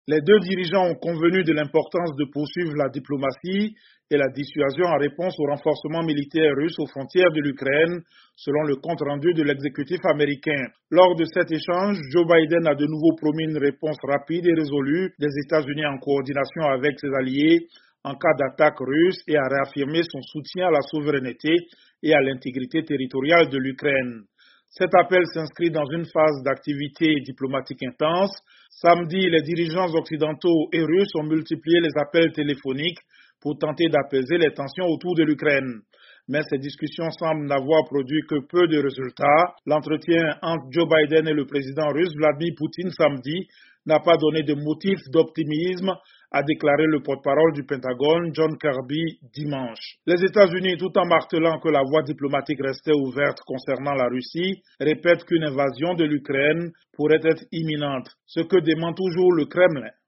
Les deux dirigeants ont convenu de l'importance de poursuivre la diplomatie et la dissuasion en réponse au renforcement militaire russe aux frontières de l'Ukraine, selon le compte-rendu de l'exécutif américain. Lors de cet échange, Joe Biden a de nouveau promis une réponse rapide et résolue des États-Unis en coordination avec ses alliés en cas d'attaque russe et a réaffirmé son soutien à la souveraineté et à l'intégrité territoriale de l'Ukraine. Cet appel s'inscrit dans une phase d'activité diplomatique intense. Samedi, les dirigeants occidentaux et russes ont multiplié les appels téléphoniques pour tenter d'apaiser les tensions autour de l'Ukraine. Mais ces discussions semblent n'avoir produit que peu de résultats. L'entretien entre Joe Biden et le président russe Vladimir Poutine samedi n'a pas donné de motif d'optimisme, a déclaré le porte-parole du Pentagone, John Kirby, dimanche. Les États-Unis, tout en martelant que la voie diplomatique restait ouverte concernant la Russie, répètent qu'une invasion de l'Ukraine pourrait être imminente, ce que dément toujours le Kremlin.